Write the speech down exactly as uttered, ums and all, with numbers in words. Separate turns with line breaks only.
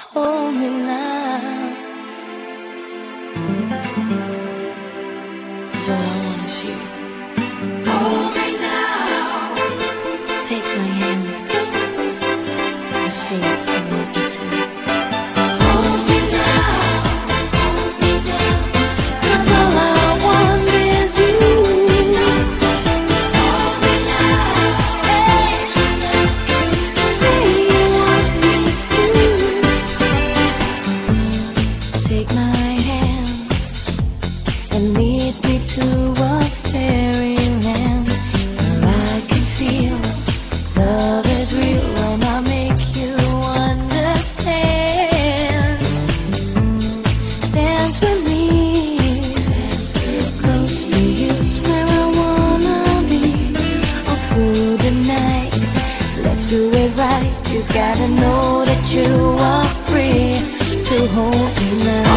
hold me now. That's all I wanna see. Hold me now. Take my hand and say it for me too. Hold me now. Hold me down. 'Cause all I want is you. Hold me now. Say you want me to. Take my hand and lead me to a fairyland where I can feel love is real when I make you understand. Dance with me, close to you's where I wanna be. All through the night, let's do it right. You gotta know that you are free to hold me now.